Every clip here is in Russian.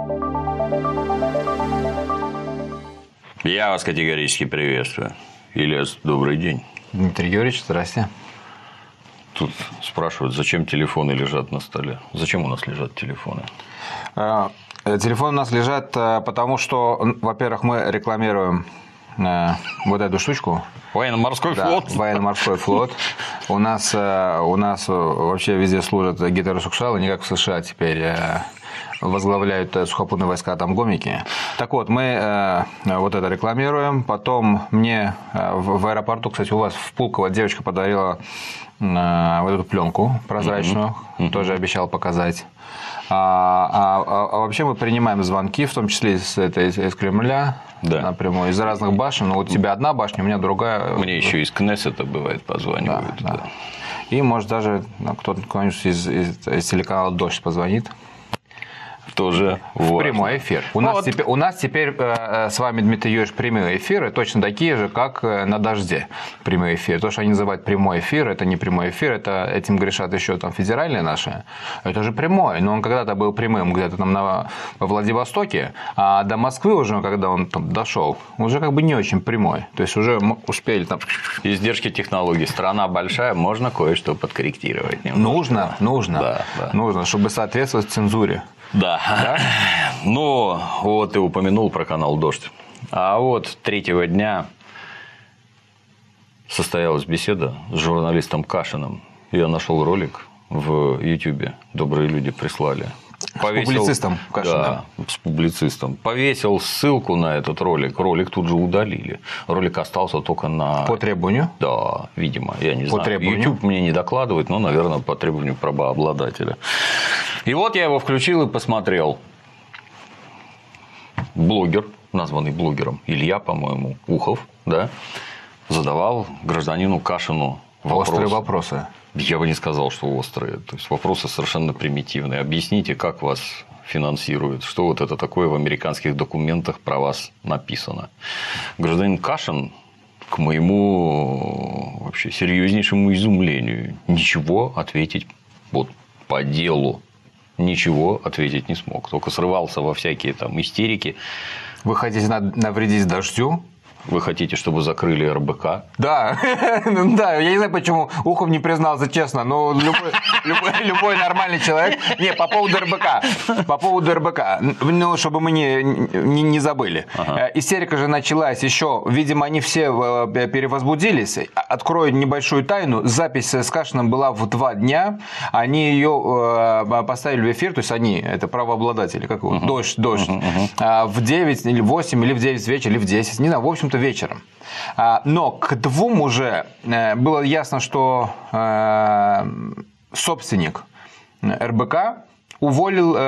Я вас категорически приветствую. Ильяс, добрый день. Дмитрий Юрьевич, здрасте. Тут спрашивают, зачем телефоны лежат на столе? Зачем у нас лежат телефоны? Телефоны у нас лежат, потому что, во-первых, мы рекламируем вот эту штучку. Военно-морской флот. Военно-морской флот. У нас вообще везде служат гетеросексуалы, не как в США теперь возглавляют сухопутные войска там гомики. Так вот, мы вот это рекламируем. Потом мне в аэропорту, кстати, у вас в Пулково девочка подарила вот эту пленку прозрачную, тоже обещал показать. А вообще мы принимаем звонки, в том числе из Кремля, напрямую, из разных башен. Вот у тебя одна башня, у меня другая. Мне еще из Кнессета бывает позванивают. Да. И может даже кто-нибудь из телеканала «Дождь» позвонит. Тоже в прямой эфир. У нас теперь с вами, Дмитрий Юрьевич, прямые эфиры точно такие же, как на «Дожде» прямые эфиры. То, что они называют прямой эфир, это не прямой эфир, это этим грешат еще там федеральные наши. Это же прямой, но он когда-то был прямым где-то там во Владивостоке, а до Москвы уже, когда он там дошел, уже как бы не очень прямой. То есть уже успели там... Издержки технологий. Страна большая, можно кое-что подкорректировать. Нужно, чтобы соответствовать цензуре. Да. Ну, вот ты упомянул про канал «Дождь». А вот третьего дня состоялась беседа с журналистом Кашиным. Я нашел ролик в Ютубе. Добрые люди прислали. С публицистом Кашиным. Да, с публицистом. Повесил ссылку на этот ролик. Ролик тут же удалили. Ролик остался только на... По требованию? Да, видимо. Я не знаю. Требованию? YouTube мне не докладывает, но, наверное, по требованию правообладателя. И вот я его включил и посмотрел. Блогер, названный блогером Илья, по-моему, Ухов, да, задавал гражданину Кашину вопросы. Острые вопросы. Я бы не сказал, что острые. То есть вопросы совершенно примитивные. Объясните, как вас финансируют, что вот это такое в американских документах про вас написано. Гражданин Кашин, к моему вообще серьезнейшему изумлению, ничего ответить вот по делу. Ничего ответить не смог. Только срывался во всякие там истерики. Вы хотите навредить «Дождю»? Вы хотите, чтобы закрыли РБК? Да, да, я не знаю, почему Ухов не признался честно, но любой нормальный человек... Не, по поводу РБК, ну, чтобы мы не забыли. Истерика же началась еще, видимо, они все перевозбудились. Открою небольшую тайну, запись с Кашиным была в 2 дня, они ее поставили в эфир, то есть они, это правообладатели, как его, «Дождь», в 9 или 8, или в 9 вечера, или в 10, не знаю, в общем-то, вечером. Но к 2 уже было ясно, что собственник РБК уволил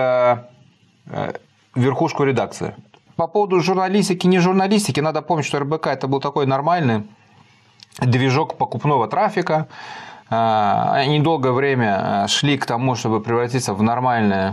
верхушку редакции. По поводу журналистики, не журналистики, надо помнить, что РБК это был такой нормальный движок покупного трафика. Они долгое время шли к тому, чтобы превратиться в нормальный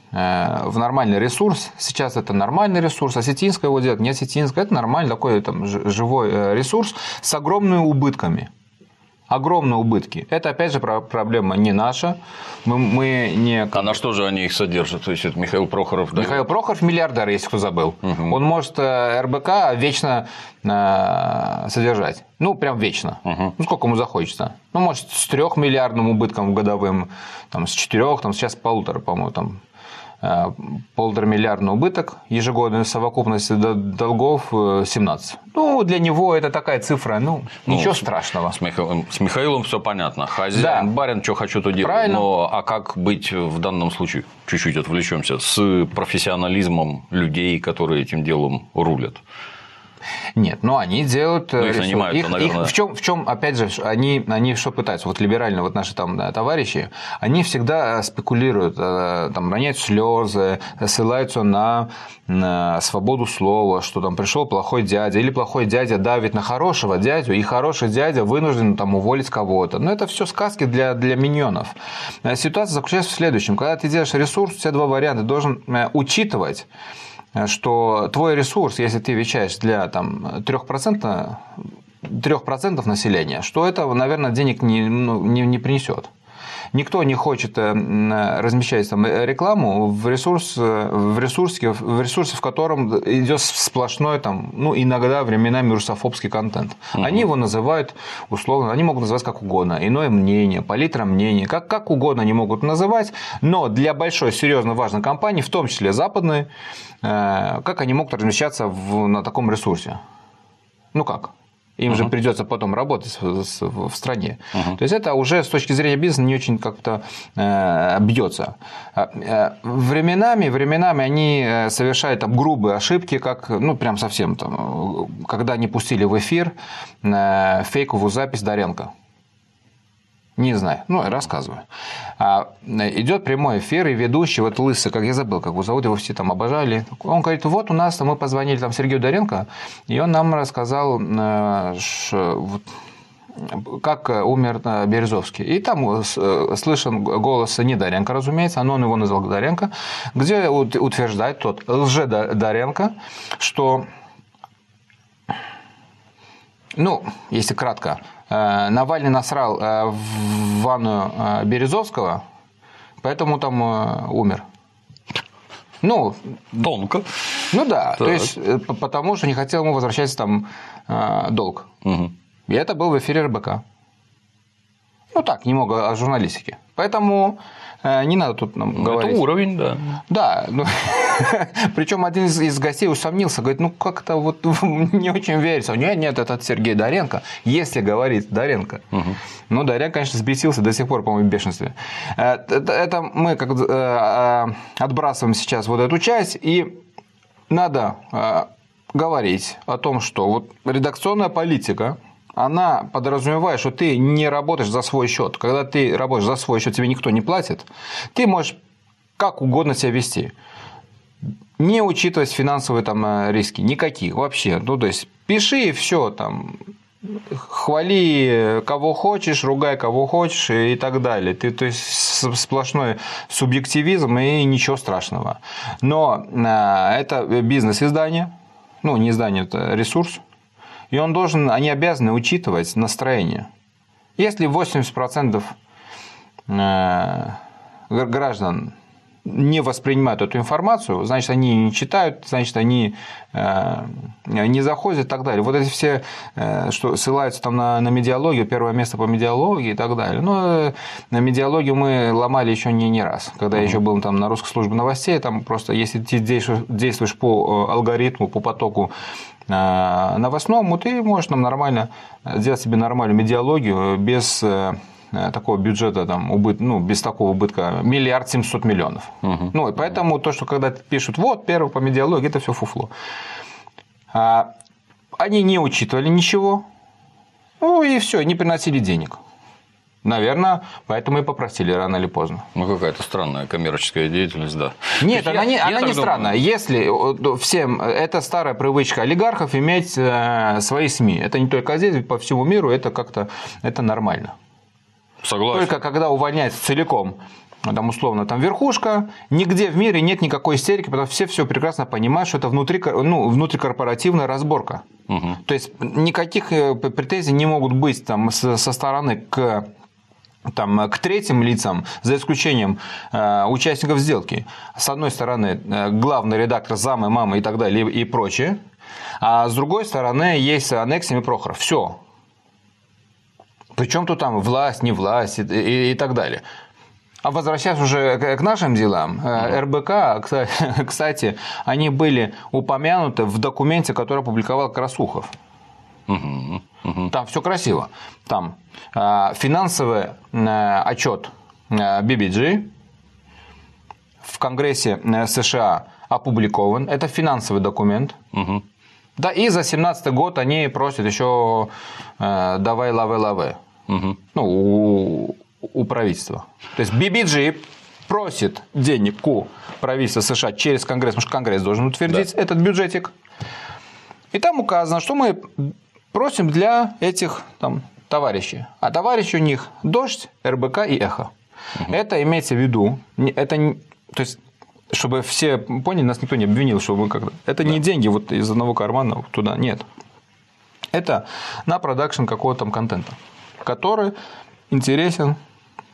ресурс. Сейчас это нормальный ресурс. Осетинская его делает, не осетинская. Это нормальный такой там, живой ресурс с огромными убытками. Огромные убытки. Это, опять же, проблема не наша. Мы не... А на что же они их содержат? То есть, это Михаил Прохоров? Михаил Прохоров миллиардер, если кто забыл. Он может РБК вечно содержать. Ну, прям вечно. Ну, сколько ему захочется. Ну, может, с 3-миллиардным убытком годовым, там, с 4, там, сейчас 1,5, по-моему, там. 1,5-миллиардный убыток, ежегодная совокупность долгов 17. Ну, для него это такая цифра, ничего страшного. С Михаилом все понятно. Хозяин, барин, что хочу, то делаю. Правильно. Но а как быть в данном случае? Чуть-чуть отвлечемся. С профессионализмом людей, которые этим делом рулят. Нет, но они делают... Их нанимают, наверное... В чем, опять же, они что пытаются? Вот либеральные вот наши там товарищи, они всегда спекулируют, там, роняют слезы, ссылаются на свободу слова, что там пришел плохой дядя, или плохой дядя давит на хорошего дядю, и хороший дядя вынужден там уволить кого-то. Но это все сказки для миньонов. Ситуация заключается в следующем. Когда ты делаешь ресурс, у тебя 2 варианта. Ты должен учитывать, что твой ресурс, если ты вещаешь для там, 3% населения, что это, наверное, денег не принесет. Никто не хочет размещать там рекламу в ресурсе, в котором идет сплошной, там, ну, иногда временами русофобский контент. Они его называют условно, они могут называть как угодно. Иное мнение, палитра мнений, как угодно они могут называть, но для большой, серьезно важной компании, в том числе западной, как они могут размещаться на таком ресурсе? Ну как? Им же придется потом работать в стране. То есть это уже с точки зрения бизнеса не очень как-то бьется. Временами они совершают там грубые ошибки, как, ну, прям совсем там, когда они пустили в эфир фейковую запись Доренко. Не знаю, ну, рассказываю. Идет прямой эфир, и ведущий, вот лысый, как я забыл, как его зовут, его все там обожали. Он говорит, вот у нас, мы позвонили там Сергею Доренко, и он нам рассказал, как умер Березовский. И там слышен голос не Доренко, разумеется, но он его назвал Доренко, где утверждает тот лже-Доренко, что, ну, если кратко, Навальный насрал в ванную Березовского, поэтому там умер. Ну, тонко. Ну да, так. То есть потому что не хотел ему возвращать там долг. И это был в эфире РБК. Ну так, немного о журналистике. Поэтому не надо тут нам говорить. Это уровень, да. Да. Ну, причем один из гостей усомнился, говорит, ну как-то вот не очень верится. Нет, это Сергей Доренко. Если говорить Доренко. Ну, Доренко, конечно, взбесился до сих пор, по-моему, в бешенстве. Это мы как отбрасываем сейчас вот эту часть, и надо говорить о том, что вот редакционная политика, она подразумевает, что ты не работаешь за свой счет. Когда ты работаешь за свой счет, тебе никто не платит, ты можешь как угодно себя вести, не учитывать финансовые там риски, никаких вообще. Ну, то есть пиши и все там. Хвали кого хочешь, ругай кого хочешь и так далее. То есть сплошной субъективизм и ничего страшного. Но это бизнес-издание, ну не издание, это ресурс, и они обязаны учитывать настроение. Если 80% граждан не воспринимают эту информацию, значит, они не читают, значит, они не заходят и так далее. Вот эти все, что ссылаются там на медиалогию, первое место по медиалогии и так далее. Но на медиалогию мы ломали еще не раз. Когда я еще был там на русской службе новостей, там просто если ты действуешь по алгоритму, по потоку новостному, ты можешь нам нормально сделать себе нормальную медиалогию без такого бюджета, там, без такого убытка 1 700 000 000. Ну, и поэтому то, что когда пишут, вот, первый по медиалогии, это все фуфло. Они не учитывали ничего, ну, и все, не приносили денег. Наверное, поэтому и попросили рано или поздно. Ну, какая-то странная коммерческая деятельность, да. Нет, она не странная. Если всем это старая привычка олигархов иметь свои СМИ. Это не только здесь, по всему миру, это как-то это нормально. Согласен. Только когда увольняется целиком, там, условно, там верхушка, нигде в мире нет никакой истерики, потому что все прекрасно понимают, что это внутрикорпоративная разборка. То есть никаких претензий не могут быть там, со стороны к третьим лицам, за исключением участников сделки. С одной стороны, главный редактор, замы, мамы и так далее, и прочее. А с другой стороны, есть Анексим и Прохоров. Все. Причем тут там власть, не власть и так далее. А возвращаясь уже к нашим делам, РБК, кстати, они были упомянуты в документе, который опубликовал Красухов. Там все красиво. Там финансовый отчет BBG в Конгрессе США опубликован. Это финансовый документ. Да, и за 2017 год они просят еще давай лаве-лаве. Ну, у правительства. То есть BBG просит денег у правительства США через Конгресс, потому что Конгресс должен утвердить этот бюджетик. И там указано, что мы просим для этих там товарищей. А товарищи у них Дождь, РБК и Эхо. Это имеется в виду. Это, то есть, чтобы все поняли, нас никто не обвинил, что мы как-то. Это не деньги вот из одного кармана туда. Нет. Это на продакшн какого-то там контента, который интересен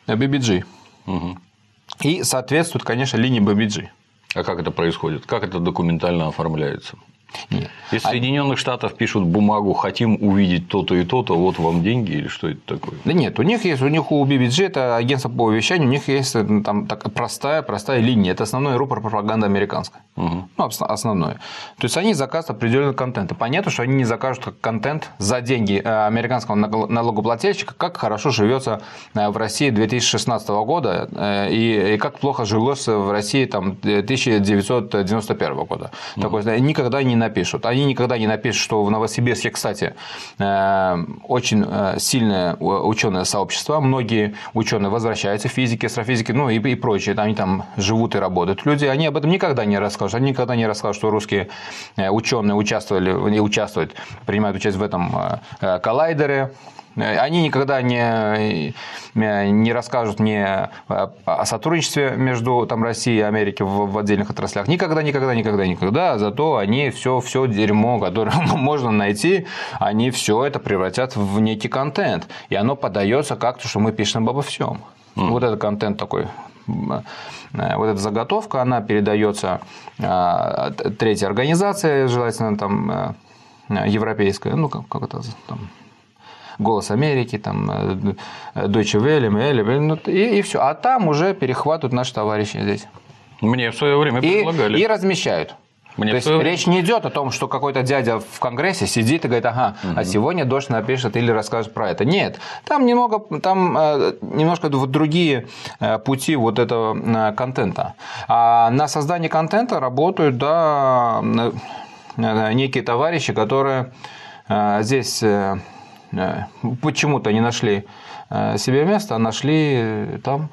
BBG. Угу. И соответствует, конечно, линии BBG. А как это происходит? Как это документально оформляется? Нет. Из Соединенных Штатов пишут бумагу, хотим увидеть то-то и то-то, вот вам деньги, или что это такое? Да нет, у них у BBG, это агентство по вещанию, у них есть там такая простая линия, это основной рупор пропаганды американской. Угу. Ну, основной. То есть они заказывают определенный контент. И понятно, что они не закажут контент за деньги американского налогоплательщика, как хорошо живется в России 2016 года и как плохо жилось в России там, 1991 года. Такое никогда не напишут. Они никогда не напишут, что в Новосибирске, кстати, очень сильное ученое сообщество. Многие ученые возвращаются, физики, астрофизики, ну и прочие. Они там живут и работают. Люди, они об этом никогда не расскажут. Они никогда не расскажут, что русские ученые участвуют, принимают участие в этом коллайдере. Они никогда не расскажут мне о сотрудничестве между там, Россией и Америкой в отдельных отраслях. Никогда. Зато они все дерьмо, которое можно найти, они все это превратят в некий контент. И оно подается как-то, что мы пишем обо всем. Вот этот контент такой. Вот эта заготовка, она передается третьей организации, желательно там европейская, ну как это там. «Голос Америки», там, Deutsche Welle, и все. А там уже перехватывают наши товарищи здесь. Мне в свое время предлагали. И размещают. То есть речь не идет о том, что какой-то дядя в Конгрессе сидит и говорит, ага, а сегодня Дождь напишет или расскажет про это. Нет, там немножко другие пути вот этого контента. А на создание контента работают некие товарищи, которые здесь почему-то не нашли себе место, а нашли там.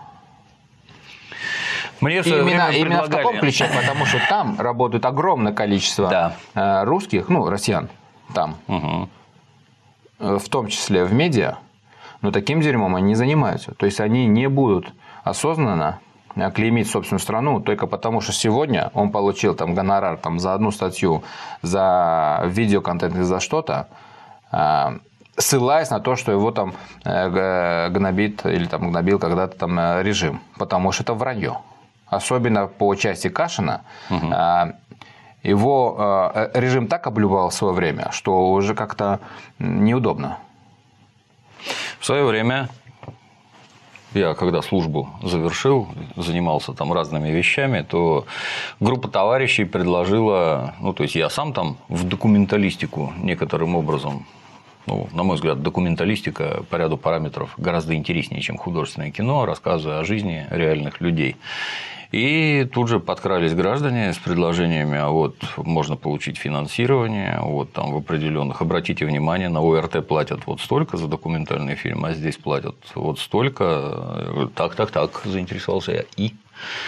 Мне именно в таком ключе, потому что там работает огромное количество русских, ну, россиян там, в том числе в медиа, но таким дерьмом они не занимаются. То есть они не будут осознанно клеймить собственную страну только потому, что сегодня он получил там гонорар там, за одну статью, за видеоконтент или за что-то, ссылаясь на то, что его там гнобит или там гнобил когда-то там режим, потому что это вранье. Особенно по части Кашина. Его режим так облюбовал в свое время, что уже как-то неудобно. В свое время я, когда службу завершил, занимался там разными вещами, то группа товарищей предложила, ну, то есть я сам там в документалистику некоторым образом, ну, на мой взгляд, документалистика по ряду параметров гораздо интереснее, чем художественное кино, рассказывая о жизни реальных людей. И тут же подкрались граждане с предложениями, а вот можно получить финансирование, вот там в определенных, обратите внимание, на ОРТ платят вот столько за документальный фильм, а здесь платят вот столько. Так, заинтересовался я. И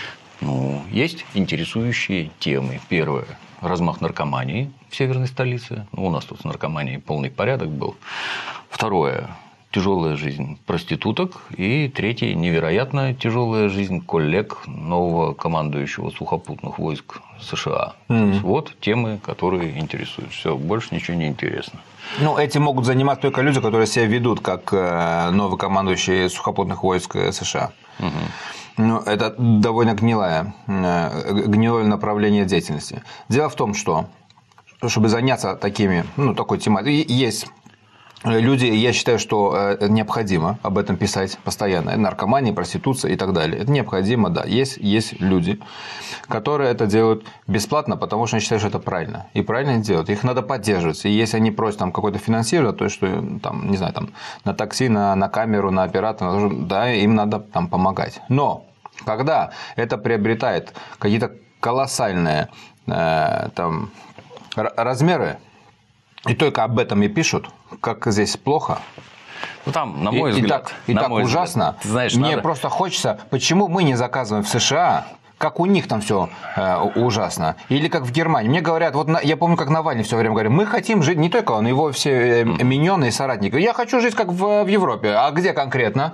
есть интересующие темы. Первое. Размах наркомании в северной столице. У нас тут с наркоманией полный порядок был. Второе. Тяжелая жизнь проституток. И третье. Невероятно тяжелая жизнь коллег нового командующего сухопутных войск США. Вот темы, которые интересуют. Все, больше ничего не интересно. Ну, этим могут заниматься только люди, которые себя ведут как новый командующий сухопутных войск США. Ну, это довольно гнилое направление деятельности. Дело в том, что чтобы заняться такой тематикой, есть люди, я считаю, что необходимо об этом писать постоянно. Наркомания, проституция и так далее. Это необходимо, да. Есть люди, которые это делают бесплатно, потому что они считают, что это правильно. И правильно делают. Их надо поддерживать. И если они просят там какое-то финансирование, то что там, не знаю, там, на такси, на камеру, на оператора, да, им надо там помогать. Но когда это приобретает какие-то колоссальные там, размеры, и только об этом и пишут, как здесь плохо. Ну, там, на мой взгляд, и так ужасно. Взгляд, знаешь, мне просто хочется, почему мы не заказываем в США, как у них там все ужасно. Или как в Германии. Мне говорят, вот я помню, как Навальный все время говорил, мы хотим жить, не только он, его все миньоны и соратники. Я хочу жить как в Европе. А где конкретно?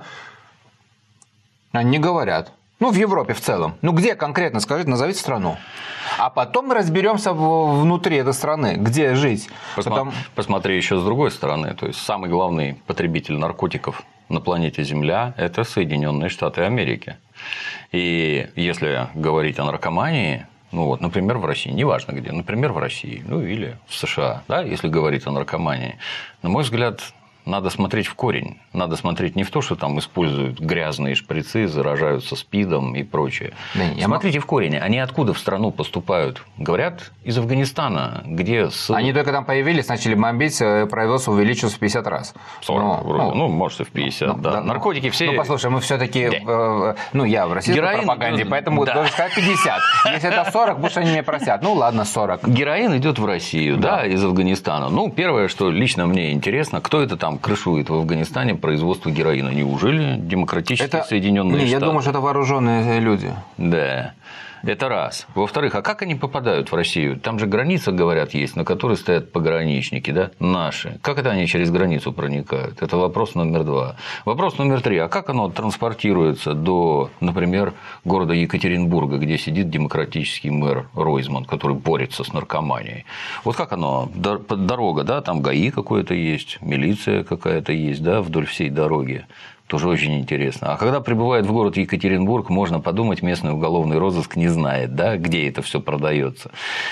Они не говорят. Ну, в Европе в целом. Ну, где конкретно, скажите, назовите страну. А потом мы разберемся внутри этой страны, где жить. Посмотри еще с другой стороны. То есть, самый главный потребитель наркотиков на планете Земля – это Соединенные Штаты Америки. И если говорить о наркомании, ну вот, например, в России, неважно где, например, в России, ну или в США, да, если говорить о наркомании, на мой взгляд, надо смотреть в корень. Надо смотреть не в то, что там используют грязные шприцы, заражаются СПИДом и прочее. Да, смотрите в корень. Они откуда в страну поступают? Говорят, из Афганистана, где... Они только там появились, начали бомбить, производство увеличилось в 50 раз. 40 вроде. Ну, может, и в 50, да. Наркотики все... Ну, послушай, мы все-таки... Ну, я в российской пропаганде, поэтому должен сказать 50. Если это 40, пусть они меня просят. Ну, ладно, 40. Героин идет в Россию, да, из Афганистана. Ну, первое, что лично мне интересно, кто это там крышует в Афганистане производство героина? Неужели демократические Соединенные Штаты? Я думаю, что это вооруженные люди. Да. Это раз. Во-вторых, а как они попадают в Россию? Там же граница, говорят, есть, на которой стоят пограничники, да, наши. Как это они через границу проникают? Это вопрос номер 2. Вопрос номер 3. А как оно транспортируется до, например, города Екатеринбурга, где сидит демократический мэр Ройзман, который борется с наркоманией? Вот как оно? Дорога, да, там ГАИ какое-то есть, милиция какая-то есть, да, вдоль всей дороги. Тоже очень интересно. А когда прибывает в город Екатеринбург, можно подумать, местный уголовный розыск не знает, да, где это все продается.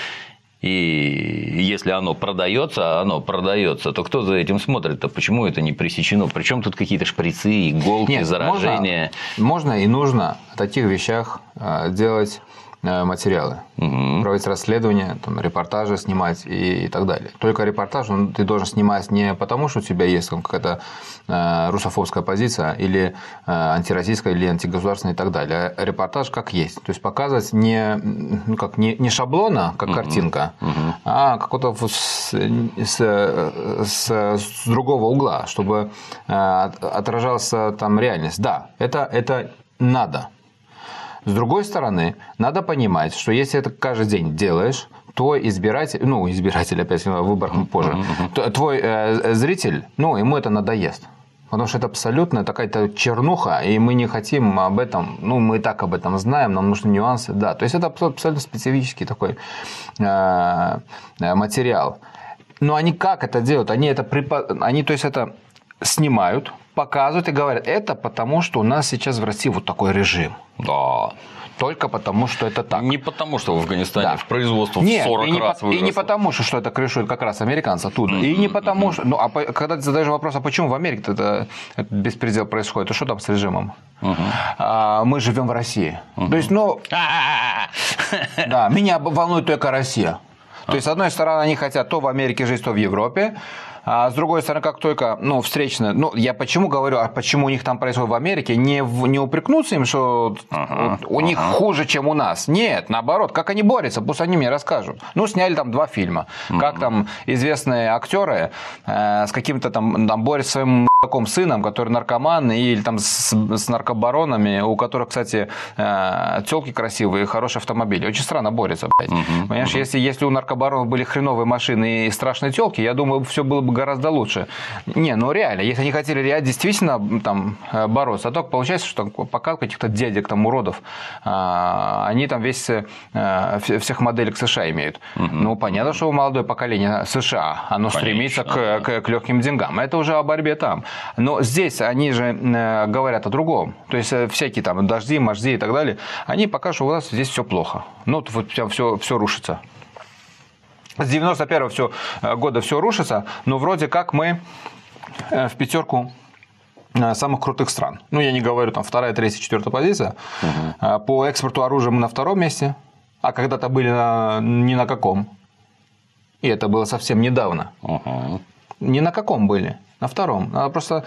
И если оно продается, то кто за этим смотрит-то? Почему это не пресечено? Причем тут какие-то шприцы, иголки, заражения? Можно и нужно о таких вещах делать материалы, проводить расследования, там, репортажи снимать и так далее. Только репортаж ты должен снимать не потому, что у тебя есть какая-то русофобская позиция или антироссийская, или антигосударственная и так далее. А репортаж как есть. То есть показывать не шаблона, как картинка, а какого-то с другого угла, чтобы отражалась там реальность. Да, это надо. С другой стороны, надо понимать, что если это каждый день делаешь, то избиратель, опять выбор позже, твой зритель, ему это надоест. Потому что это абсолютно такая-то чернуха, и мы не хотим об этом, мы и так об этом знаем, нам нужны нюансы, да. То есть это абсолютно специфический такой материал. Но они как это делают? Они это снимают, показывают и говорят, это потому, что у нас сейчас в России вот такой режим. Да. Только потому, что это так. Не потому, что в Афганистане в производство в 40 раз выросло. И не потому, что это крышует как раз американцы оттуда. И не потому, что... когда ты задаешь вопрос, а почему в Америке это беспредел происходит, то что там с режимом? Мы живем в России. То есть, да, меня волнует только Россия. То есть, с одной стороны, они хотят то в Америке жить, то в Европе. А с другой стороны, как только, встречные... я почему говорю, а почему у них там происходит в Америке, не упрекнуться им, что у них хуже, чем у нас. Нет, наоборот, как они борются, пусть они мне расскажут. Сняли там 2 фильма. Как там известные актеры с каким-то там борются своим сыном, который наркоман, или там с наркобаронами, у которых, кстати, тёлки красивые и хорошие автомобили. Очень странно борются, блядь. Понимаешь, если у наркобаронов были хреновые машины и страшные тёлки, я думаю, все было бы гораздо лучше. Реально, если они хотели действительно там бороться, а только получается, что пока каких-то дядек, там, уродов, они там всех моделек США имеют. Понятно, что молодое поколение США, оно стремится к легким деньгам. Это уже о борьбе там. Но здесь они же говорят о другом. То есть всякие там дожди, мажди и так далее, они покажут, что у нас здесь все плохо. Вот все рушится. С 91-го года все рушится, но вроде как мы в 5 самых крутых стран. Я не говорю, там 2-я, 3-я, 4-я позиция. По экспорту оружия мы на 2-м месте, а когда-то были ни на каком. И это было совсем недавно. Ни на каком были, на 2-м. Надо просто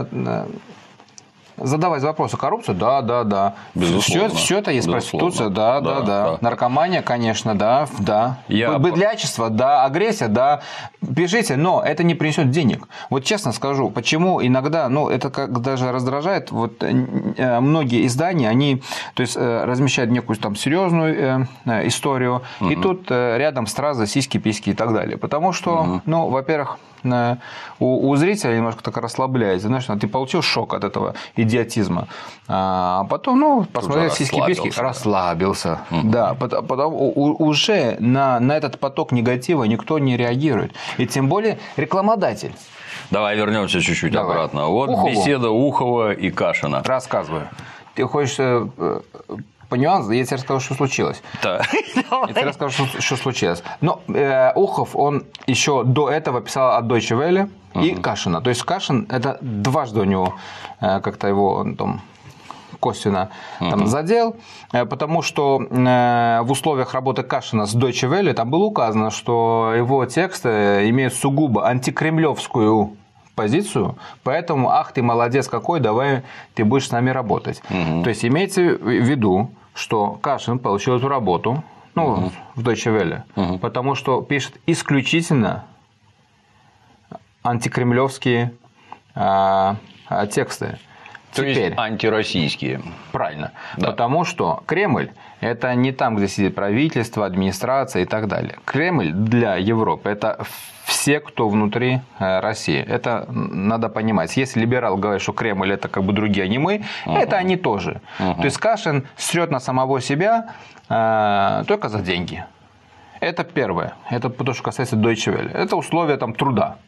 задавать вопросы. Коррупцию? Да. Безусловно. Все это есть. Проституция? Да. Наркомания, конечно, да. Быдлячество? Да. Агрессия? Да. Пишите, но это не принесет денег. Вот честно скажу, почему иногда, это как даже раздражает, многие издания, они, то есть, размещают некую там серьезную историю, и тут рядом стразы, сиськи, письки и так далее. Потому что, во-первых, у зрителя немножко так расслабляется. Знаешь, ты получил шок от этого. И идиотизма. А потом, ну, посмотрел сиськи-письки, расслабился. Да, потом уже на этот поток негатива никто не реагирует. И тем более рекламодатель. Давай вернемся чуть-чуть обратно. Вот Ухову. беседа Ухова и Кашина. Рассказываю. Ты хочешь по нюансам? Я тебе расскажу, что случилось. Да. Я тебе расскажу, что случилось. Но Ухов, он еще до этого писал от Deutsche Welle и Кашина. То есть Кашин, это дважды у него как-то его он там косвенно там задел, потому что в условиях работы Кашина с Deutsche Welle там было указано, что его тексты имеют сугубо антикремлевскую позицию, поэтому ах ты молодец какой, давай ты будешь с нами работать. То есть имейте в виду, что Кашин получил эту работу, ну, в Deutsche Welle, потому что пишет исключительно антикремлевские тексты. То Теперь. есть антироссийские. Правильно. Да. Потому что Кремль – это не там, где сидит правительство, администрация и так далее. Кремль для Европы – это все, кто внутри России. Это надо понимать. Если либерал говорит, что Кремль – это как бы другие, а не мы, это они тоже. То есть Кашин срет на самого себя только за деньги. Это первое. Это то, что касается Deutsche Welle. Это условия там, труда.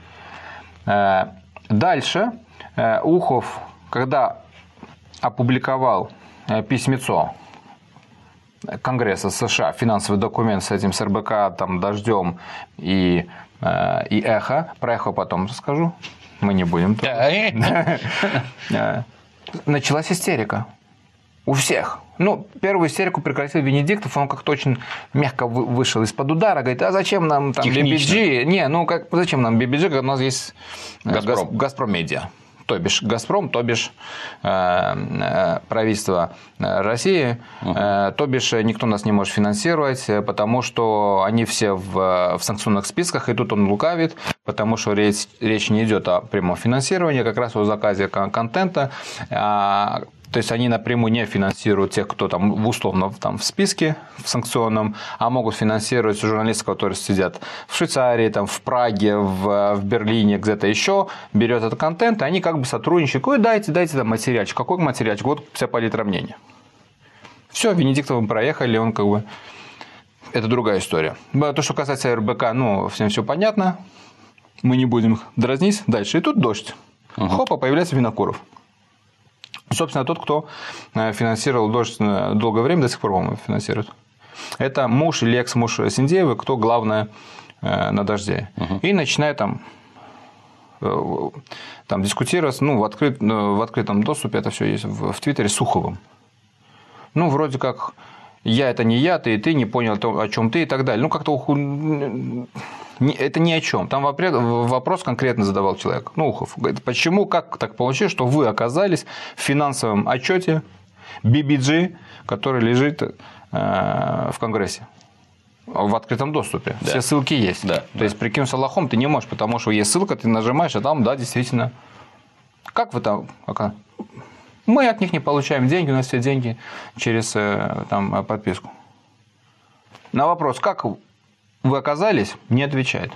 Дальше Ухов, когда опубликовал письмецо Конгресса США, финансовый документ с этим с РБК, там, Дождем и Эхо, про Эхо потом расскажу, мы не будем. Началась истерика у всех. Ну, первую истерику прекратил Венедиктов, он как-то очень мягко вышел из-под удара, говорит, а зачем нам там BBG? Не, ну как, зачем нам BBG, когда у нас есть Газпром Медиа. То бишь Газпром, то бишь правительство России, то бишь никто нас не может финансировать, потому что они все в санкционных списках, и тут он лукавит, потому что речь не идет о прямом финансировании, как раз о заказе контента. То есть они напрямую не финансируют тех, кто там условно там, в списке в санкционном, а могут финансировать журналистов, которые сидят в Швейцарии, там, в Праге, в Берлине, где-то еще, берет этот контент, и они как бы сотрудничают. Ой, дайте там материальчик. Какой материальчик? Вот вся палитра мнения. Все, Венедиктовым проехали, он как бы... Это другая история. То, что касается РБК, ну, всем все понятно. Мы не будем их дразнить. Дальше. И тут дождь. Хопа, появляется Винокуров. Собственно, тот, кто финансировал «Дождь» долгое время, до сих пор, по-моему, финансирует. Это муж или экс-муж Синдеевой, кто главное на «Дожде». И начинает там дискутировать, ну, в открытом доступе, это все есть в Твиттере, с Уховым. Ну, вроде как, я – это не я, ты не понял, о чем ты и так далее. Ну, как-то это ни о чем. Там вопрос конкретно задавал человек. Ну, Ухов. Говорит, почему, как так получилось, что вы оказались в финансовом отчете BBG, который лежит в Конгрессе? В открытом доступе. Да. Все ссылки есть. Да. То есть, прикинься лохом ты не можешь, потому что есть ссылка, ты нажимаешь, а там, да, действительно. Как вы там? Мы от них не получаем деньги, у нас все деньги через там, подписку. На вопрос, как вы оказались, не отвечает.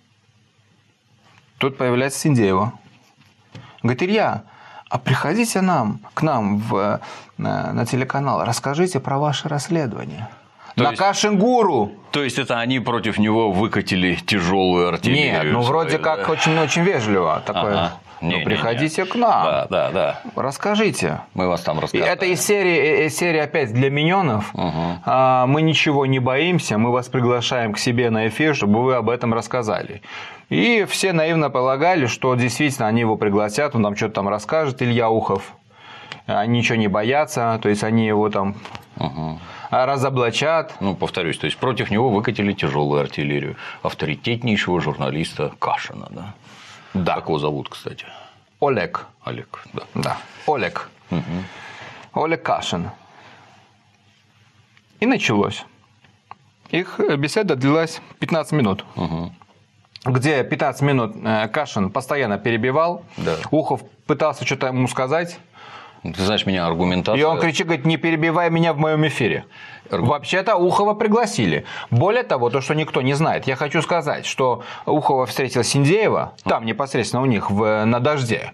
Тут появляется Синдеева. Говорит, Илья, а приходите к нам на телеканал, расскажите про ваше расследование. На Кашин-Гуру. То есть, это они против него выкатили тяжелую артиллерию? Нет, ну вроде как очень вежливо. Такое. Приходите к нам. Да. Расскажите. Мы вас там расскажем. Это из серии опять для миньонов. Мы ничего не боимся, мы вас приглашаем к себе на эфир, чтобы вы об этом рассказали. И все наивно полагали, что действительно они его пригласят, он там что-то там расскажет, Илья Ухов. Они ничего не боятся, то есть они его там разоблачат. Ну, повторюсь, то есть против него выкатили тяжелую артиллерию авторитетнейшего журналиста Кашина, да? Да. Как его зовут, кстати? Олег. Олег, да. Да, Олег. Олег Кашин. И началось. Их беседа длилась 15 минут. Где 15 минут Кашин постоянно перебивал. Да. Ухов пытался что-то ему сказать. Ты знаешь, меня аргументация... И он кричит, говорит, не перебивай меня в моем эфире. Вообще-то Ухова пригласили. Более того, то, что никто не знает, я хочу сказать, что Ухова встретил Синдеева, там непосредственно у них на «Дожде».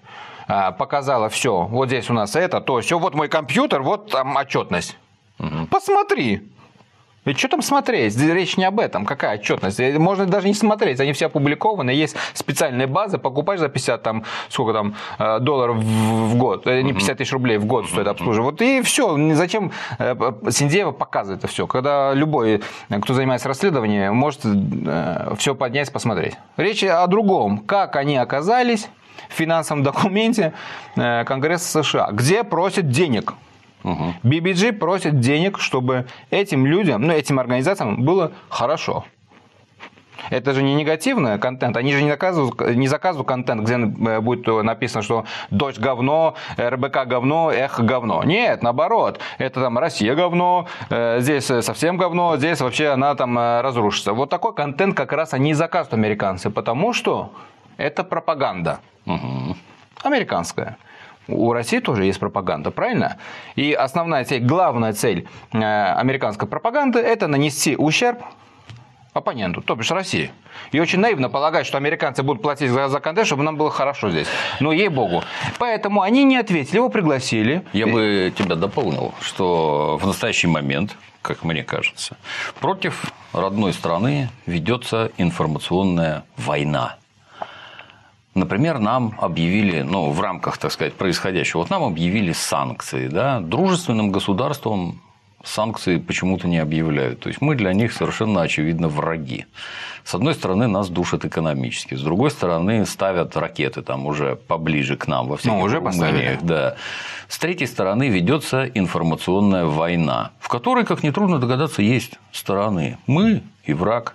показала все. Вот здесь у нас это, то, все. Вот мой компьютер, вот там отчетность. Посмотри. Ведь что там смотреть? Здесь речь не об этом. Какая отчетность? Можно даже не смотреть. Они все опубликованы. Есть специальные базы. Покупаешь за 50 там, сколько там, долларов в год. Не 50 тысяч рублей в год стоит обслуживать. Вот и все. Зачем Синдеева показывает это все? Когда любой, кто занимается расследованием, может все поднять, посмотреть. Речь о другом. Как они оказались в финансовом документе Конгресса США, где просят денег. BBG просит денег, чтобы этим людям, этим организациям было хорошо. Это же не негативный контент. Они же не заказывают контент, где будет написано, что дочь говно, РБК говно, эхо говно. Нет, наоборот. Это там Россия говно, здесь совсем говно, здесь вообще она там разрушится. Вот такой контент как раз они и заказывают американцы, потому что это пропаганда. Американская. У России тоже есть пропаганда, правильно? И основная цель, главная цель американской пропаганды – это нанести ущерб оппоненту, то бишь России. И очень наивно полагать, что американцы будут платить за контент, чтобы нам было хорошо здесь. Но ей-богу. Поэтому они не ответили, его пригласили. Я бы тебя дополнил, что в настоящий момент, как мне кажется, против родной страны ведется информационная война. Например, нам объявили, в рамках, так сказать, происходящего, нам объявили санкции, да, дружественным государствам санкции почему-то не объявляют. То есть мы для них совершенно очевидно враги. С одной стороны, нас душат экономически, с другой стороны, ставят ракеты там уже поближе к нам во всяких уже Румыниях, да. С третьей стороны ведется информационная война, в которой, как нетрудно догадаться, есть стороны. Мы и враг.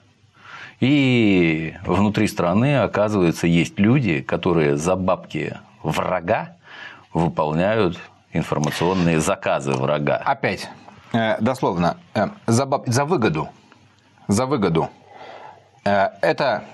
И внутри страны, оказывается, есть люди, которые за бабки врага выполняют информационные заказы врага. Опять, дословно, за выгоду. За выгоду. Это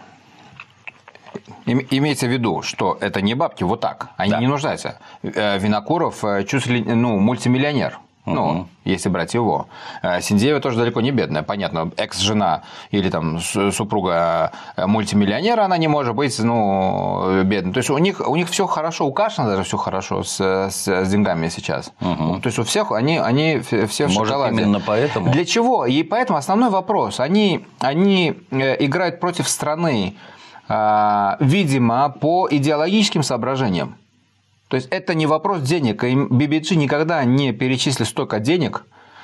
имеется в виду, что это не бабки вот так. Они не нуждаются. Винокуров чуть ли мультимиллионер. Если брать его. Синдеева тоже далеко не бедная. Понятно, экс-жена или там супруга мультимиллионера, она не может быть бедной. То есть у них все хорошо, у Кашина даже все хорошо с деньгами сейчас. То есть у всех они все в шоколаде. Может, именно поэтому? Для чего? И поэтому основной вопрос. Они играют против страны, видимо, по идеологическим соображениям. То есть это не вопрос денег. Им BBG никогда не перечислит столько денег,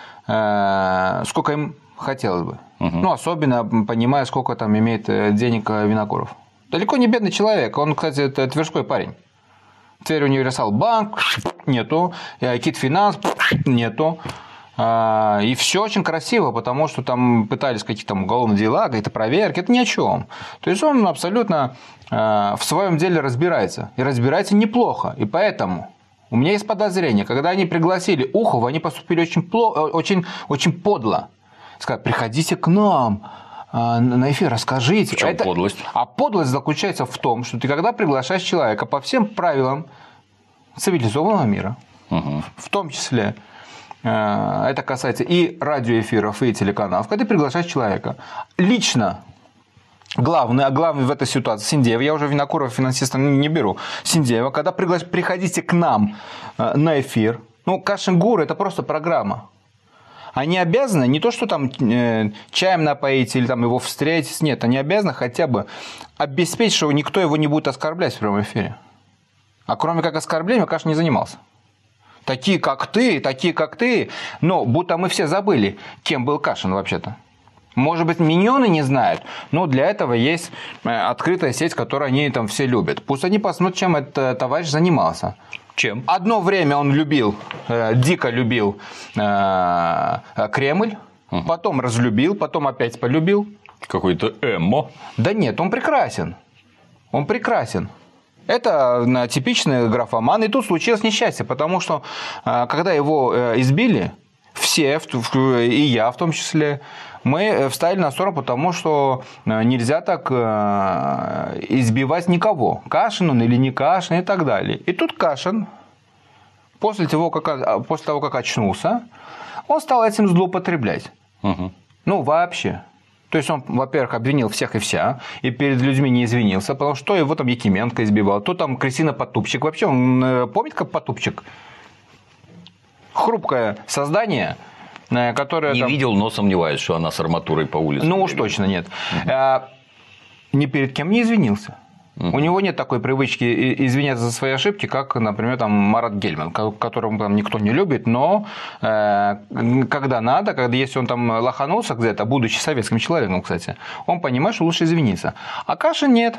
сколько им хотелось бы. Особенно понимая, сколько там имеет денег Винокуров. Далеко не бедный человек. Он, кстати, это тверской парень. Тверь Универсал Банк нету, Кит-Финанс нету. И все очень красиво, потому что там пытались какие-то уголовные дела, какие-то проверки, это ни о чем. То есть он абсолютно в своем деле разбирается. И разбирается неплохо. И поэтому у меня есть подозрение, когда они пригласили Ухова, они поступили очень подло. Сказали, приходите к нам на эфир, расскажите. В чем подлость? А подлость заключается в том, что ты когда приглашаешь человека по всем правилам цивилизованного мира, в том числе это касается и радиоэфиров, и телеканалов, когда ты приглашаешь человека лично, главный в этой ситуации Синдеева, я уже Винокурова финансиста не беру, Синдеева, когда приходите к нам на эфир, Кашин-Гур – это просто программа. Они обязаны не то, что там чаем напоить или там его встретить, нет, они обязаны хотя бы обеспечить, что никто его не будет оскорблять в прямом эфире. А кроме как оскорбления, Кашин не занимался. Такие, как ты, но будто мы все забыли, кем был Кашин вообще-то. Может быть, миньоны не знают, но для этого есть открытая сеть, которую они там все любят. Пусть они посмотрят, чем этот товарищ занимался. Чем? Одно время он дико любил Кремль, потом разлюбил, потом опять полюбил. Какой-то эмо. Да нет, он прекрасен. Это типичный графоман. И тут случилось несчастье, потому что, когда его избили, все, и я в том числе, мы встали на сторону, потому что нельзя так избивать никого. Кашин он или не Кашин и так далее. И тут Кашин, после того, как очнулся, он стал этим злоупотреблять. Вообще. То есть он, во-первых, обвинил всех и вся, и перед людьми не извинился, потому что его там Якименко избивал, то там Кристина Потупчик. Вообще, он помнит, как Потупчик? Хрупкое создание, которое... Не видел, но сомневаюсь, что она с арматурой по улице. Ну, уж точно нет. Ни перед кем не извинился. У него нет такой привычки извиняться за свои ошибки, как, например, там Марат Гельман, которого там никто не любит, но когда надо, когда если он там лоханулся где-то, будучи советским человеком, кстати, он понимает, что лучше извиниться. А Кашин нет.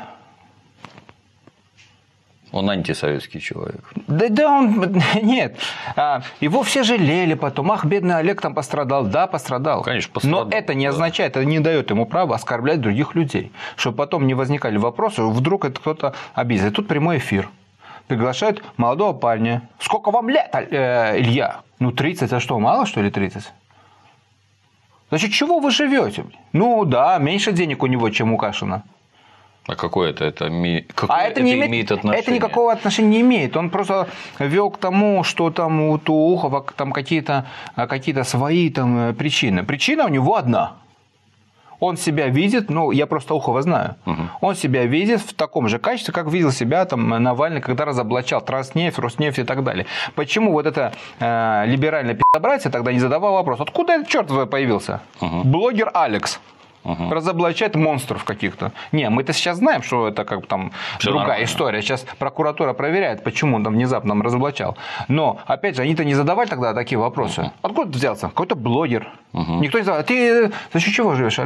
Он антисоветский человек. Да, он... Нет. Его все жалели потом. Ах, бедный Олег там пострадал. Да, пострадал. Конечно, пострадал. Но это не означает, это не дает ему права оскорблять других людей. Чтобы потом не возникали вопросы, вдруг это кто-то обидится. Тут прямой эфир. Приглашают молодого парня. Сколько вам лет, Илья? 30. А что, мало, что ли, 30? Значит, чего вы живете? Ну, да, меньше денег у него, чем у Кашина. А какое это имеет отношение? Это никакого отношения не имеет. Он просто вел к тому, что там у Туухова там какие-то свои там причины. Причина у него одна. Он себя видит, я просто Ухова знаю, он себя видит в таком же качестве, как видел себя там Навальный, когда разоблачал Транснефть, Роснефть и так далее. Почему вот это либеральное пи***братье тогда не задавал вопрос, откуда этот черт появился? Блогер Алекс. Разоблачать монстров каких-то. Не, мы-то сейчас знаем, что это как бы там все другая нормально. История. Сейчас прокуратура проверяет, почему он там внезапно нам разоблачал. Но, опять же, они-то не задавали тогда такие вопросы. Откуда ты взялся? Какой-то блогер. Никто не задавал. Ты за счет чего живешь,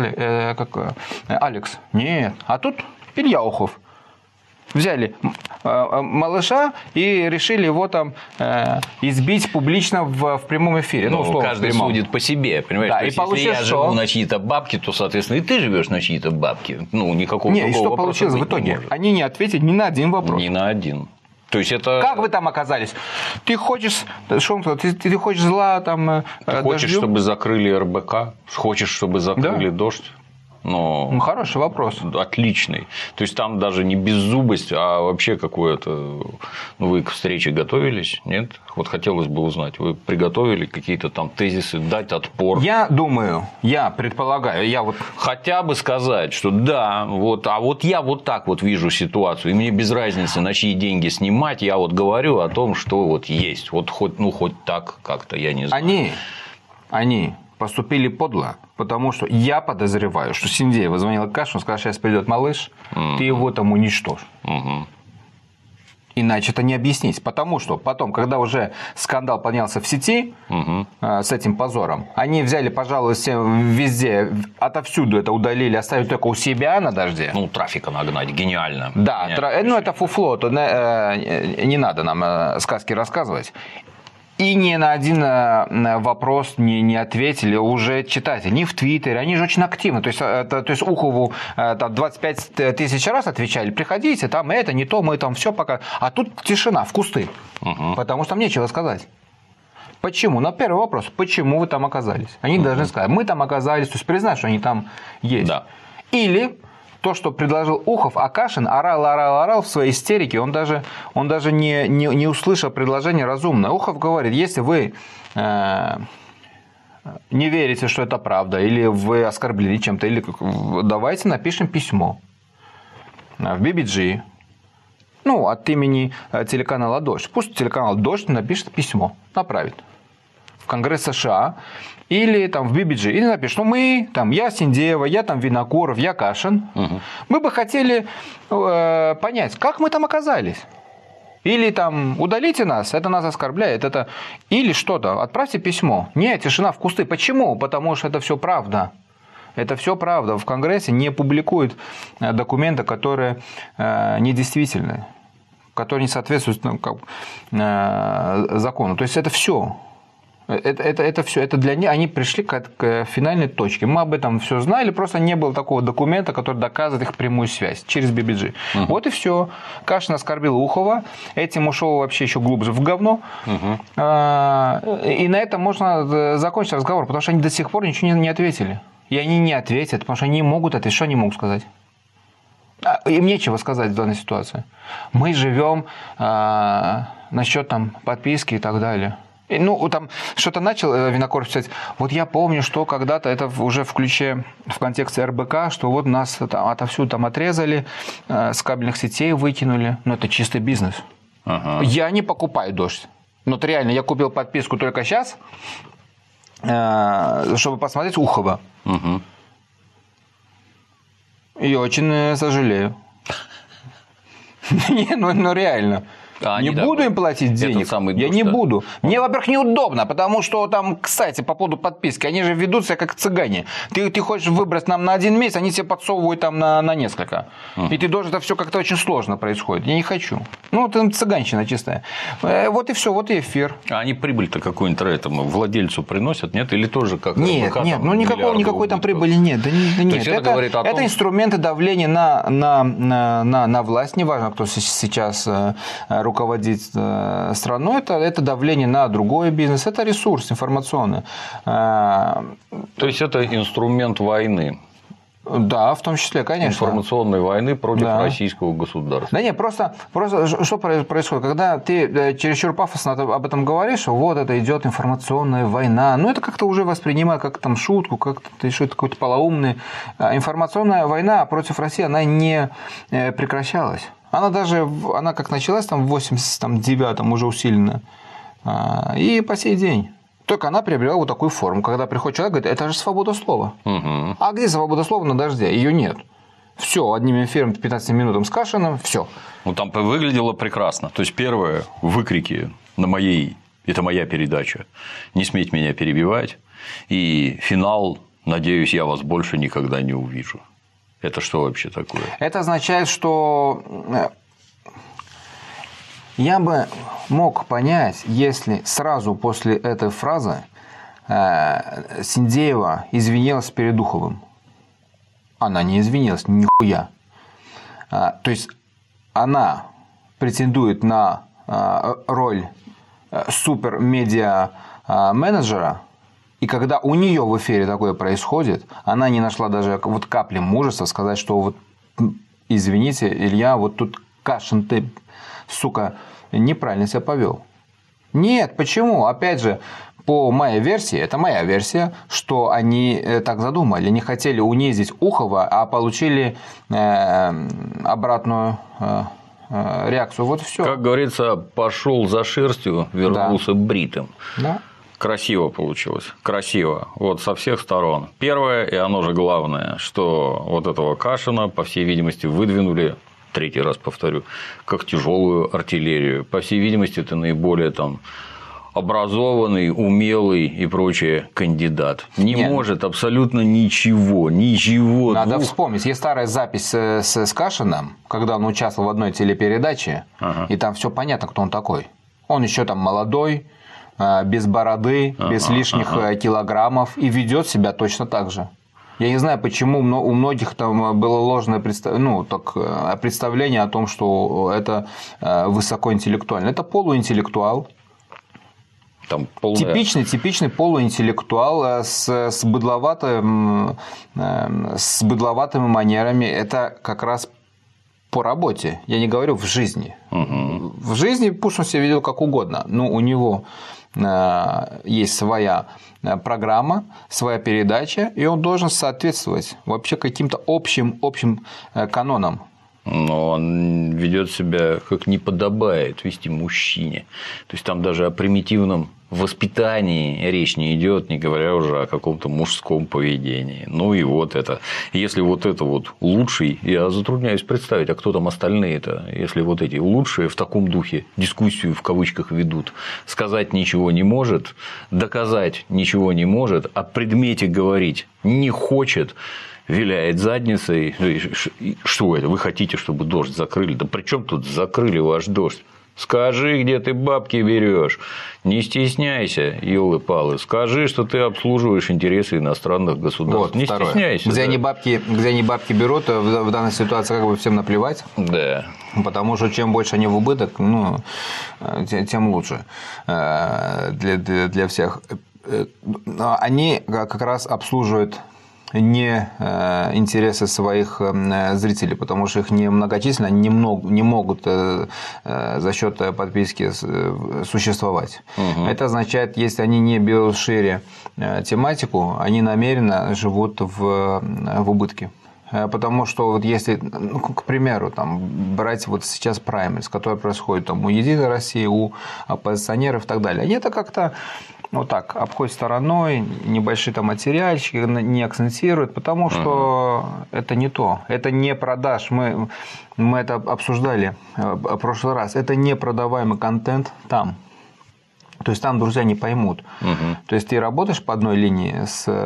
Алекс? Нет. А тут Илья Ухов. Взяли малыша и решили его там избить публично в прямом эфире. Каждый судит по себе, понимаешь? Да, то и есть, если я что? живу на чьи-то бабки, то, соответственно, и ты живешь на чьи-то бабки. Никакого Нет, и другого что получилось в итоге? может. Они не ответили ни на один вопрос. Ни на один. То есть это... Как вы там оказались? Ты хочешь, ты хочешь зла там? Ты хочешь, дождю? чтобы закрыли РБК? Хочешь, чтобы закрыли дождь? Но хороший вопрос. Отличный. То есть там даже не беззубость, а вообще какое-то... вы к встрече готовились? Нет? Вот хотелось бы узнать. Вы приготовили какие-то там тезисы, дать отпор? Я думаю, я предполагаю, хотя бы сказать, что да, я вот так вот вижу ситуацию, и мне без разницы, на чьи деньги снимать, я вот говорю о том, что вот есть. Вот хоть так как-то, я не знаю. Они поступили подло, потому что я подозреваю, что Синдеева звонила Кашину, сказала, сейчас придет малыш, ты его там уничтожь. Иначе это не объяснить. Потому что потом, когда уже скандал поднялся в сети с этим позором, они взяли, пожалуй, везде, отовсюду это удалили, оставили только у себя на дожде. Трафика нагнать, гениально. Да, это фуфло, то не надо нам сказки рассказывать. И ни на один вопрос не ответили уже читатели, ни в Твиттере, они же очень активны. То есть Ухову 25 тысяч раз отвечали, приходите, там это, не то, мы там все пока. А тут тишина, в кусты, потому что там нечего сказать. Почему? На первый вопрос, почему вы там оказались? Они должны сказать, мы там оказались, то есть признать, что они там есть. Да. Или... То, что предложил Ухов, а Кашин орал в своей истерике, он даже не услышал предложение разумное. Ухов говорит, если вы не верите, что это правда, или вы оскорблены чем-то, или давайте напишем письмо в BBG, от имени телеканала «Дождь». Пусть телеканал «Дождь» напишет письмо, направит в Конгресс США, или там в BBG, или напишет, я Синдеева, я там Винокуров, я Кашин. Мы бы хотели понять, как мы там оказались. Или там удалите нас, это нас оскорбляет, или что-то, отправьте письмо. Нет, тишина в кусты. Почему? Потому что это все правда. Это все правда. В Конгрессе не публикуют документы, которые недействительны, которые не соответствуют закону. То есть это все. Это все, это для них, они пришли к финальной точке. Мы об этом все знали, просто не было такого документа, который доказывает их прямую связь через BBG. Вот и все. Кашин оскорбил Ухова, этим ушел вообще еще глубже в говно. И на этом можно закончить разговор, потому что они до сих пор ничего не ответили. И они не ответят, потому что они не могут ответить. Что они могут сказать? Им нечего сказать в данной ситуации. Мы живем насчет там подписки и так далее. Ну, там что-то начал Винокур писать. Вот я помню, что когда-то это уже в контексте РБК, что вот нас там отовсюду там отрезали, с кабельных сетей выкинули. Ну, это чистый бизнес. Ага. Я не покупаю «Дождь». Ну, вот реально, я купил подписку только сейчас, чтобы посмотреть Ухова. Угу. И очень сожалею. Не, ну реально. Не буду им платить денег. Я не буду. Мне, во-первых, неудобно, потому что там, кстати, по поводу подписки, они же ведут себя как цыгане. Ты хочешь выбрать нам на 1 месяц, они тебе подсовывают там на несколько. И ты должен, это все как-то очень сложно происходит. Я не хочу. Ну, это цыганщина чистая. Вот и все, вот и эфир. А они прибыль-то какую-нибудь этому владельцу приносят, нет? Или тоже как Нет, ну никакой там прибыли нет. Да нет. Это инструменты давления на власть, неважно, кто сейчас руководить страной, это давление на другой бизнес, это ресурс информационный. То есть это инструмент войны? Да, в том числе, конечно. Информационной войны против российского государства. Да нет, просто что происходит, когда ты чересчур пафосно об этом говоришь, вот это идет информационная война, ну это как-то уже воспринимают как там шутку, как-то что-то какой-то полоумный. Информационная война против России, она не прекращалась. Она как началась там в 89-м уже усиленно, и по сей день. Только она приобрела вот такую форму, когда приходит человек и говорит, это же свобода слова. Угу. А где свобода слова на «Дожде»? Ее нет. Все, одним эфиром, 15 минутам с Кашиным, все. Ну, там выглядело прекрасно. То есть, первое, выкрики это моя передача, не сметь меня перебивать. И финал, надеюсь, я вас больше никогда не увижу. Это что вообще такое? Это означает, что я бы мог понять, если сразу после этой фразы Синдеева извинилась перед Духовым. Она не извинилась, нихуя. То есть она претендует на роль супер-медиа-менеджера, и когда у нее в эфире такое происходит, она не нашла даже вот капли мужества сказать, что вот извините, Илья, вот тут Кашин, ты, сука, неправильно себя повел. Нет, почему? Опять же, по моей версии, это моя версия, что они так задумали. Не хотели унизить Ухова, а получили обратную реакцию. Вот все. Как говорится, пошел за шерстью, вернулся бритым. Да. Красиво получилось. Красиво. Вот со всех сторон. Первое, и оно же главное, что вот этого Кашина, по всей видимости, выдвинули, 3-й раз повторю, как тяжелую артиллерию. По всей видимости, это наиболее там образованный, умелый и прочее кандидат. Не может абсолютно ничего. Надо вспомнить. Есть старая запись с Кашиным, когда он участвовал в одной телепередаче, и там все понятно, кто он такой. Он еще там молодой, без бороды, без лишних килограммов, и ведет себя точно так же. Я не знаю, почему у многих там было ложное представление о том, что это высокоинтеллектуально. Это полуинтеллектуал. Там типичный полуинтеллектуал с быдловатыми манерами. Это как раз по работе. Я не говорю в жизни. Угу. В жизни пусть он себя ведет как угодно, но у него есть своя программа, своя передача, и он должен соответствовать вообще каким-то общим канонам. Но он ведет себя как не подобает вести мужчине. То есть там даже о примитивном воспитании речь не идет, не говоря уже о каком-то мужском поведении. Ну и вот это. Если вот это вот лучший, я затрудняюсь представить, а кто там остальные-то, если вот эти лучшие в таком духе дискуссию в кавычках ведут, сказать ничего не может, доказать ничего не может, о предмете говорить не хочет, виляет задницей. Что это? Вы хотите, чтобы «Дождь» закрыли? Да при чем тут закрыли ваш «Дождь»? Скажи, где ты бабки берешь. Не стесняйся, елы-палы. Скажи, что ты обслуживаешь интересы иностранных государств. Вот, не второе. Стесняйся. Где они бабки берут, в данной ситуации как бы всем наплевать. Да. Потому что чем больше они в убыток, тем лучше для всех. Они как раз обслуживают не интересы своих зрителей, потому что их немногочисленно, они не могут за счет подписки существовать. Это означает, если они не берут шире тематику, они намеренно живут в убытке. Потому что вот если, к примеру, там, брать вот сейчас праймерис, который происходит там, у «Единой России», у оппозиционеров и так далее, они это как-то вот так обходят стороной, небольшие там материальчики не акцентируют, потому что это не то, это не продаж. Мы это обсуждали в прошлый раз. Это не продаваемый контент там. То есть там друзья не поймут. То есть ты работаешь по одной линии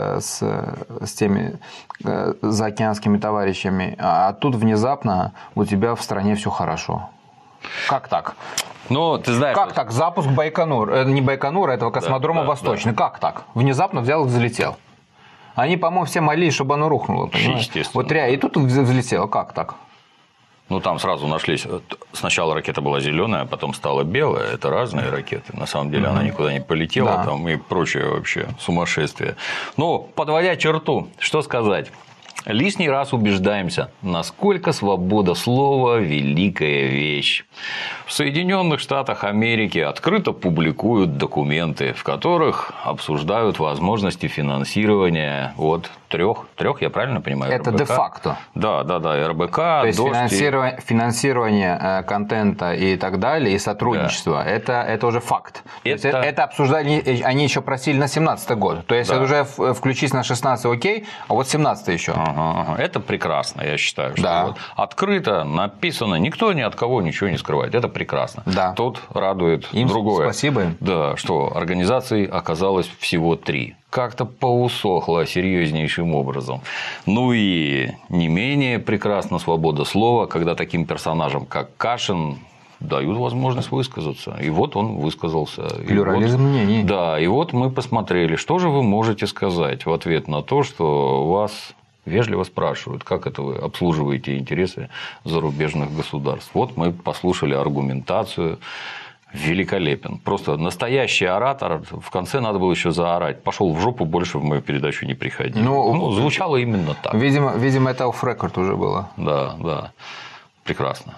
с теми заокеанскими товарищами, а тут внезапно у тебя в стране все хорошо. Как так? Ну, ты знаешь, как так? Запуск Байконур, не Байконура, этого космодрома Восточный. Да. Как так? Внезапно взял и взлетел. Они, по-моему, все молились, чтобы оно рухнуло. Естественно. Вот и тут взлетело. Как так? Ну, там сразу нашлись. Сначала ракета была зеленая, а потом стала белая. Это разные ракеты. На самом деле она никуда не полетела, да. Там и прочее вообще сумасшествие. Но, подводя черту, что сказать? Лишний раз убеждаемся, насколько свобода слова – великая вещь. В Соединенных Штатах Америки открыто публикуют документы, в которых обсуждают возможности финансирования от трех, я правильно понимаю? Это РБК? Де-факто. Да, РБК. То есть финансирование контента и так далее, и сотрудничество, это уже факт. Это обсуждали, они еще просили на 2017 год. То есть это уже включить на 16 окей, а вот 17 еще. Это прекрасно, я считаю, что вот открыто написано, никто ни от кого ничего не скрывает. Это прекрасно. Да. Тут радует им другое. Спасибо им. Да, что организаций оказалось всего 3. Как-то поусохло серьезнейшим образом. Ну и не менее прекрасна свобода слова, когда таким персонажам, как Кашин, дают возможность высказаться. И вот он высказался. Плюрализм мнений. Да, и вот мы посмотрели, что же вы можете сказать в ответ на то, что вас вежливо спрашивают, как это вы обслуживаете интересы зарубежных государств. Вот мы послушали аргументацию. Великолепен. Просто настоящий оратор. В конце надо было еще заорать. Пошел в жопу, больше в мою передачу не приходи. Звучало именно так. Видимо, это off-record уже было. Да. Прекрасно.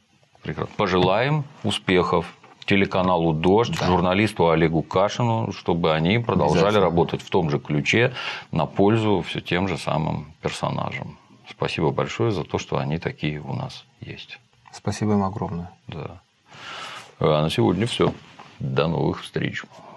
Пожелаем успехов телеканалу «Дождь», журналисту Олегу Кашину, чтобы они продолжали работать в том же ключе на пользу все тем же самым персонажам. Спасибо большое за то, что они такие у нас есть. Спасибо им огромное. Да. А на сегодня все. До новых встреч.